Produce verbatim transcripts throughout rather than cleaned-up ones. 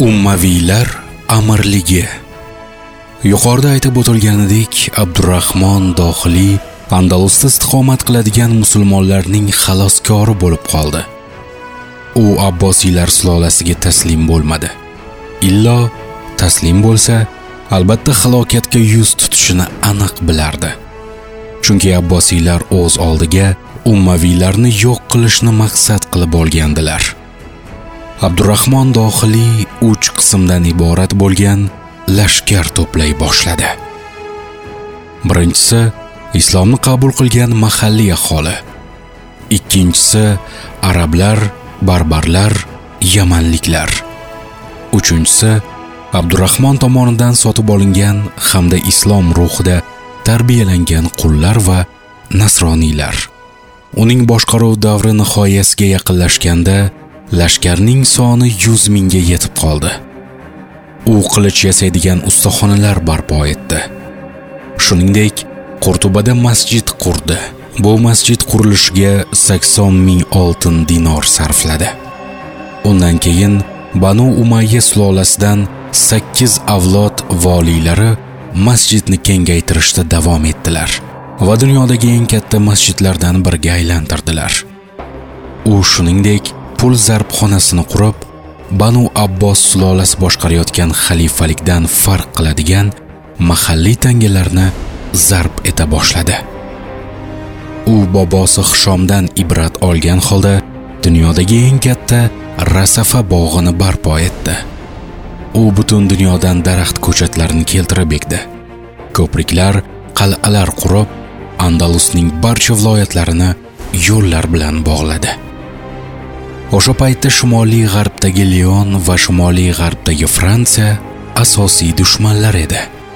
Ummaviylar amirligi. Yuqorida aytib o'tilganidek, Abdurrahmon Dohiliy Andalusda istiqomat qiladigan musulmonlarning xaloskori bo'lib qoldi. U Abbosiylar sulolasiga taslim bo'lmadi. Illo taslim bo'lsa, albatta halokatga yuz tutishini aniq bilardi. Chunki Abbosiylar o'z oldiga Ummaviylarni yo'q qilishni maqsad qilib olgandilar. Abdurrahmon Dohiliy uch qismdan iborat bo'lgan lashkar to'play boshladi. Birinchisi islomni qabul qilgan mahalliy aholi. Ikkinchisi arablar, barbarlar, yamanliklar. Uchinchisi Abdurrahmon tomonidan sotib olingan hamda islom ruhida tarbiyalangan qullar va nasroniylar. Uning boshqaruv davri nihoyasiga yaqinlashganda lashkarning soni yuz mingga yetib qoldi. U qilich yasaydigan ustaxonalar barpo etdi. Shuningdek, Qurtubada masjid qurdi. Bu masjid qurilishiga sakson ming oltin dinor sarfladi. Undan keyin Banu Umayya sulolasidan sakkiz avlod valiylari masjidni kengaytirishda davom etdilar va dunyodagi eng katta masjidlardan biriga aylantirdilar. U shuningdek pul zarbxonasini qurib, Banu Abbos sulolasi boshqarayotgan xalifalikdan farq qiladigan mahalliy tangalarni zarb eta boshladi. U bobosi Hishomdan ibrat olgan holda dunyodagi eng katta Rasafa bog'ini barpo etdi. U butun dunyodan daraxt ko'chatlarini keltirib ekdi. Ko'priklar, qal'alar qurib, Andalusning barcha viloyatlarini yo'llar bilan bog'ladi. O'sha paytda shimoliy g'arbdagi Lion va shimoliy g'arbdagi Fransiya asosiy dushmanlar edi.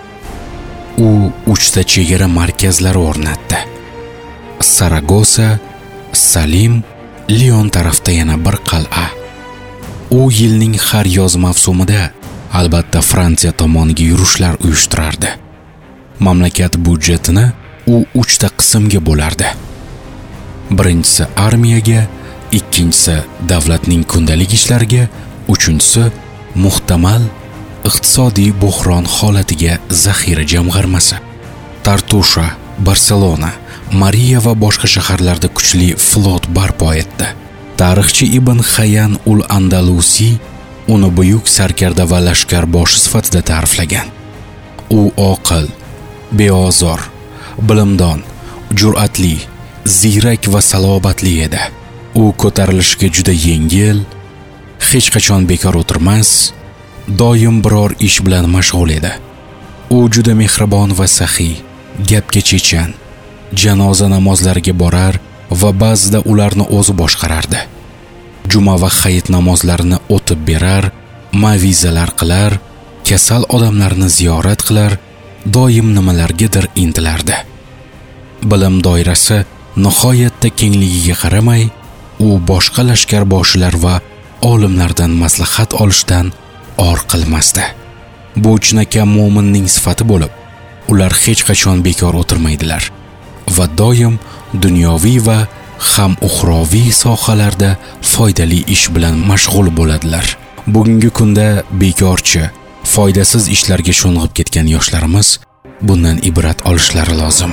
U uchta chegara markazlari o'rnatdi. Saragosa, Salim, Lion tarafda yana bir qal'a. U yilning har yoz mavsumida albatta Fransiya tomoniga yurishlar uyushtirardi. Mamlakat budjetini u uchta qismga bo'lardi. Birinchisi armiyaga, ikkinchisi davlatning kundalik ishlariga, uchinchisi muhtamal iqtisodiy buhron holatiga zaxira jamg'armasi. Tartusha, Barselona, Mariya va boshqa shaharlarda kuchli flot barpo etdi. Tarixchi Ibn Hayyan ul-Andalusiy uni buyuk sarkarda va lashkarboshi sifatida ta'riflagan. U oqil, beozor, bilimdon, jur'atli, ziyrak va salobatli edi. U ko'tarilishiga juda yengil, hech qachon bekor o'tirmas, doim biror ish bilan mashg'ul edi. U juda mehribon va saxiy, gapga chechan, janoza namozlariga borar va ba'zida ularni o'zi boshqarardi. Juma va hayit namozlarini o'tib berar, mavizalar qilar, kasal odamlarni ziyorat qilar, doim nimalargadir intilardi. Bilim doirasi nihoyatda kengligiga qaramay, u boshqa lashkarboshilar va olimlardan maslahat olishdan or qilmasdi. Bu chinakam mo'minning sifati bo'lib, ular hech qachon bekor o'tirmaydilar va doim dunyoviy va ham uxroviy sohalarda foydali ish bilan mashg'ul bo'ladilar. Bugungi kunda bekorchi, foydasiz ishlarga sho'ng'ib ketgan yoshlarimiz bundan ibrat olishlari lozim.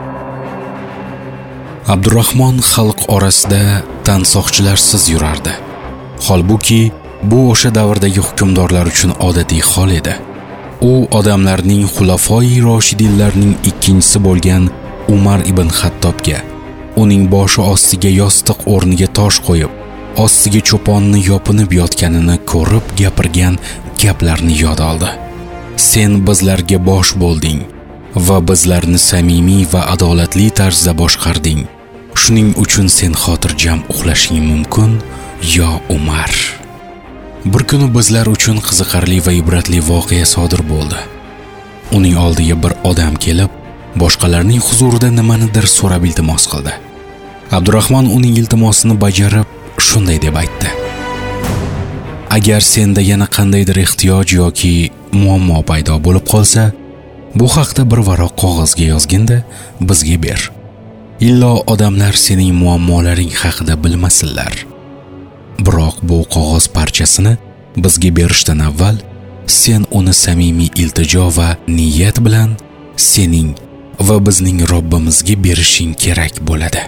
Abdurrahmon xalq orasida tansoqchilarsiz yurardi. Holbuki bu o'sha davrdagi hukmdorlar uchun odatiy hol edi. U odamlarning xulafoi roshidinlarning ikkinchisi bo'lgan Umar ibn Xattobga uning boshi ostiga yostiq o'rniga tosh qo'yib, ostiga cho'ponni yopinib yotganini ko'rib gapirgan gaplarni yod oldi. Sen bizlarga bosh bo'lding va bizlarni samimiy va adolatli tarzda boshqarding. Shuning uchun sen xotirjam uxlashing mumkin, yo Umar. Bir kuni bizlar uchun qiziqarli va ibratli voqea sodir bo'ldi. Uning oldiga bir odam kelib, boshqalarning huzurida nimanidir so'rab iltimos qildi. Abdurrahmon uning iltimosini bajarib, shunday deb aytdi: Agar senda yana qandaydir ehtiyoj yoki muammo paydo bo'lib qolsa, bu haqda bir varaq qog'ozga yozginda bizga ber. Illo odamlar sening muammolaring haqida bilmasinlar. Biroq bu qog'oz parchasini bizga berishdan avval sen uni samimiy iltijo va niyat bilan sening va bizning Robbimizga berishing kerak bo'ladi.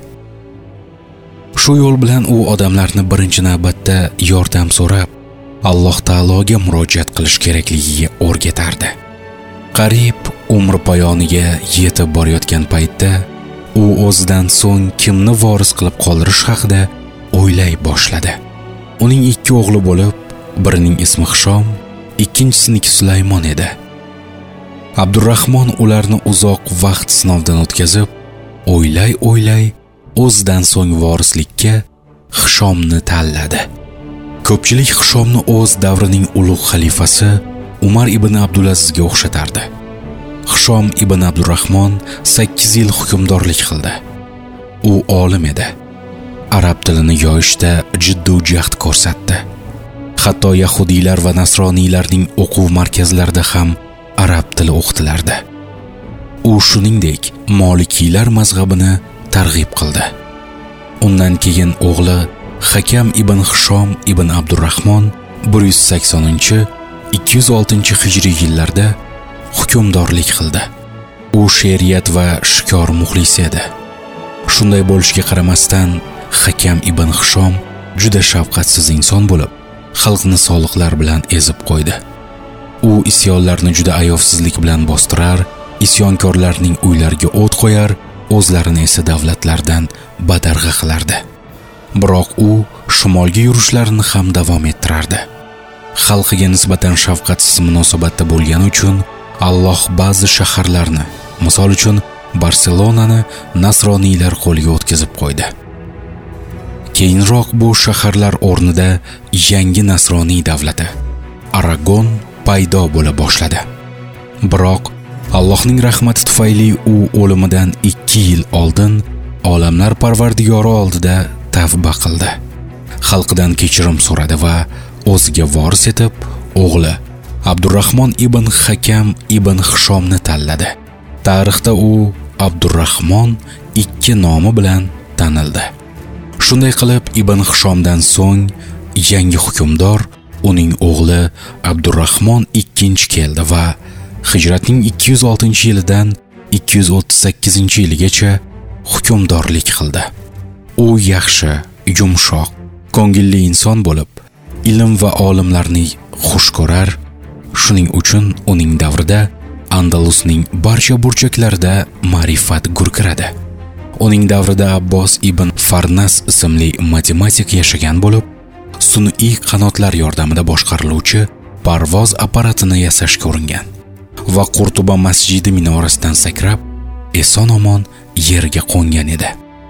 Shu yo'l bilan u odamlarni birinchi navbatda yordam so'rab, Alloh taologa murojaat qilish kerakligiga o'rgatardi. Qarib umr poyoniga yetib borayotgan paytda u o'zidan so'ng kimni voris qilib qoldirish haqida o'ylay boshladi. Uning ikki o'g'li bo'lib, birining ismi Hishom, ikkinchisiniki Sulaymon edi. Abdurrahmon ularni uzoq vaqt sinovdan o'tkazib, o'ylay-o'ylay o'zidan so'ng vorislikka Hishomni tanladi. Ko'pchilik Hishomni o'z davrining ulug' xalifasi Umar ibn Abdulazizga o'xshatardi. Hishom ibn Abdurrahmon sakkiz yil hukmdorlik qildi. U olim edi. Arab tilini yoyishda jiddiy jahd ko'rsatdi. Hatto yahudiylar va nasroniylarning o'quv markazlarida ham arab tili o'qitilardi. U shuningdek Molikiylar mazhabini targ'ib qildi. Undan keyin o'g'li Hakam ibn Hishom ibn Abdurrahmon bir yuz saksoninchi ikki yuz oltinchi hijriy yillarda hukmdorlik qildi. U she'riyat va shikor muxlisi edi. Shunday bo'lishiga qaramasdan Hakam ibn Hishom juda shafqatsiz inson bo'lib, xalqni soliqlar bilan ezib qo'ydi. U isyonlarni juda ayovsizlik bilan bostirar, isyonkorlarning uylariga o't qo'yar, o'zlarini esa davlatlardan badarg'a qilardi. Biroq u shimolga yurishlarini ham davom ettirardi. Xalqiga nisbatan shafqatsiz munosabatda bo'lgani uchun Alloh ba'zi shaharlarni, misol uchun Barselonani nasroniylar qo'liga o'tkazib qo'ydi. Keyinroq bu shaharlar o'rnida yangi nasroniy davlati Aragon paydo bo'la boshladi. Biroq Allohning rahmati tufayli u o'limidan ikki yil oldin olamlar Parvardigori oldida tavba qildi. Xalqidan kechirim so'radi va o'ziga voris etib o'g'li Abdurrahmon ibn Hakam ibn Hishomni tanladi. Tarixda u Abdurrahmon ikki nomi bilan tanildi. Shunday qilib Ibn Hishomdan so'ng yangi hukmdor uning o'g'li Abdurrahmon ikkinchi keldi va hijratning ikki yuz oltinchi yilidan ikki yuz o'ttiz sakkizinchi yiligacha hukmdorlik qildi. U yaxshi, yumshoq, ko'ngilli inson bo'lib, ilm va olimlarni xush ko'rar. Shuning uchun uning davrida Andalusning barcha burchaklarida ma'rifat gurkiradi. Uning davrida Abbos ibn Farnas ismli matematik yashagan bo'lib, sun'iy qanotlar yordamida boshqariluvchi parvoz apparatini yasashga uringan va Qurtuba masjidi minorasidan sakrab, eson-omon yerga qo'ngan edi.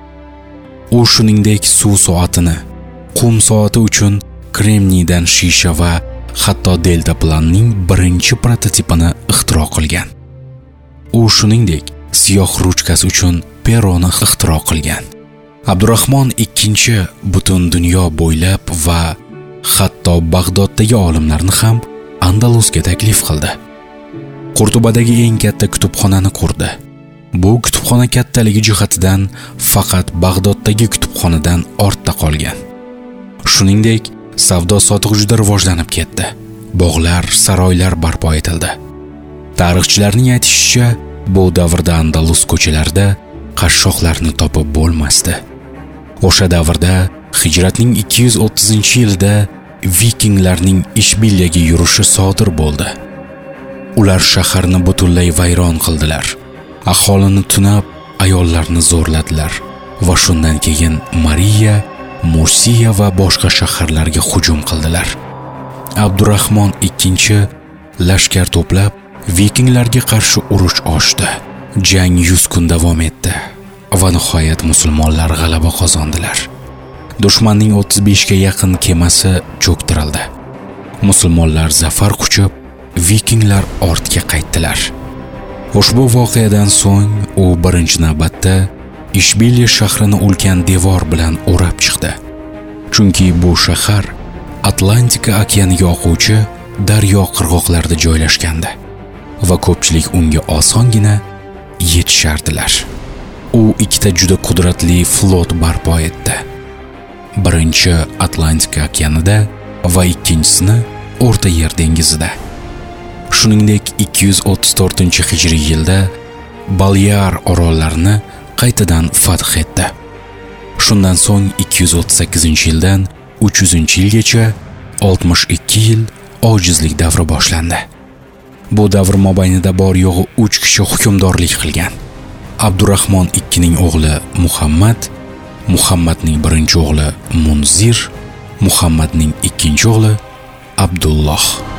U shuningdek suv soatini, qum soati uchun kremniydan shisha va hatto deltaplanning birinchi prototipini ixtiro qilgan. U shuningdek siyoh ruchkasi uchun peroni ixtiro qilgan. Abdurrahmon ikkinchi butun dunyo bo'ylab va hatto Bag'doddagi olimlarni ham Andalusga taklif qildi. Qurtubadagi eng katta kutubxonani qurdi. Bu kutubxona kattaligi jihatidan faqat Bag'doddagi kutubxonadan ortda qolgan. Shuningdek, savdo sotiq juda rivojlanib ketdi. Bog'lar, saroylar barpo etildi. Tarixchilarning aytishicha, bu davrda Andalus ko'chalarida qashshoqlarni topib bo'lmasdi. O'sha davrda hijratning ikki yuz o'ttizinchi yilida vikinglarning Ishbilyaga yurishi sodir bo'ldi. Ular shaharni butunlay vayron qildilar. Aholini tunab, ayollarni zo'rladilar va shundan keyin Mariya, Mursiya va boshqa shaharlarga hujum qildilar. Abdurrahmon ikkinchi lashkar to'plab vikinglarga qarshi urush ochdi. Jang yuz kun davom etdi va nihoyat musulmonlar g'alaba qozondilar. Dushmanning o'ttiz besh ga yaqin kemasi cho'ktirildi. Musulmonlar zafar quchib, vikinglar ortga qaytdilar. Ushbu voqeadan so'ng u birinchi navbatda Ishbilya shahrini ulkan devor bilan o'rab chiqdi. Chunki bu shahar Atlantika okeaniga oquvchi daryo qirg'oqlarida joylashgandi va ko'pchilik unga osongina yetishardilar. U ikkita juda qudratli flot barpo etdi. Birinchi Atlantika okeanida va ikkinchisini O'rta Yer dengizida. Shuningdek, ikki yuz o'ttiz to'rtinchi hijriy yilda Balyar orollarini qaytadan fath etdi. Shundan so'ng ikki yuz o'ttiz sakkizinchi yildan uch yuzinchi yilgacha oltmish ikki yil ojizlik davri boshlandi. Bu davr mobaynida bor yo'g'i uch kishi hukmdorlik qilgan. Abdurahmon ikkining o'g'li Muhammad, Muhammadning birinchi o'g'li Munzir, Muhammadning ikkinchi o'g'li Abdulloh.